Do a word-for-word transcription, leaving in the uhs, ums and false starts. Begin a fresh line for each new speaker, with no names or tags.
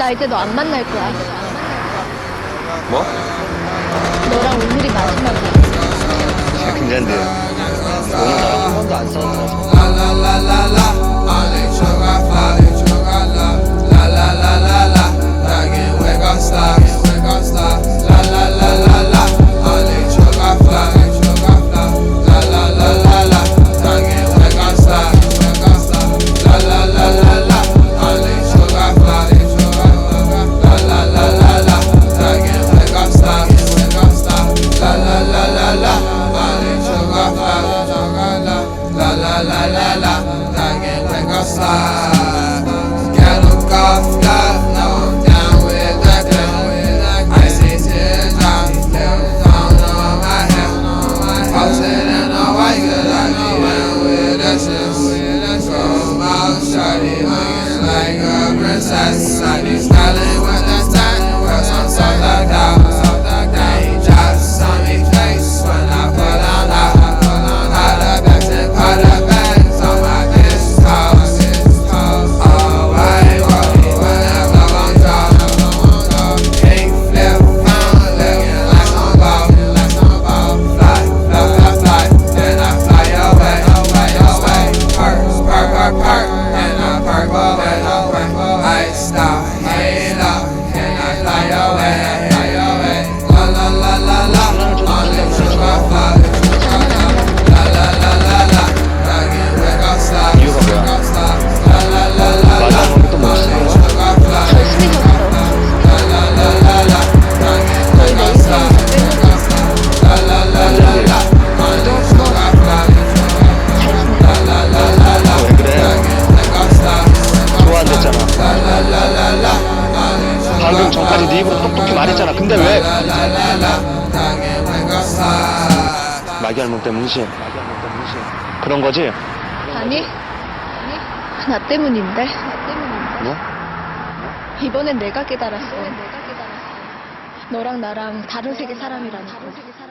나 이제 너 안 만날 거야.
뭐?
너랑 오늘이 마지막이야.
진짜 괜찮은데 오늘 나랑 한 번도 안 싸웠잖아.
Got no golf club, no, I'm down with that thing. I see teardrops, little phone on my head. Posted in a white, cause I be down with that shit. From out shawty, looking like a princess. I be styling with that style, cause I'm so thugged out. They drops on me face when I pull on out. Holla backs and holla bags on my bitch house. All white, whenever I'm drunk. Eight flip pound, looking like some ball. Fly, fly, fly, fly, then I fly away, away, away. Perk, perk, perk, perk, and I perk away, away. I stop, halo, and I fly away, fly away. La la la la la, only sugar fly. La la la la la, again we gon' slide, we gon' slide. La la la la la, only sugar fly.
열심히 졌어.
La la la la la, again we gon' slide, we gon' slide. La la la la la, only sugar fly. La la la la la,
왜 그래?
again we gon' slide, we gon'
좋아한댔잖아.
slide. La la la la la, only sugar
방금 전까지 네 입으로 똑똑히 말했잖아. 근데 왜?
la la la la, again we gon' slide.
마귀 할멈 때문이지. 그런 거지?
아니, 나 때문인데.
뭐?
이번엔 내가 깨달았어. 너랑 나랑 다른 세계 사람이라는 거.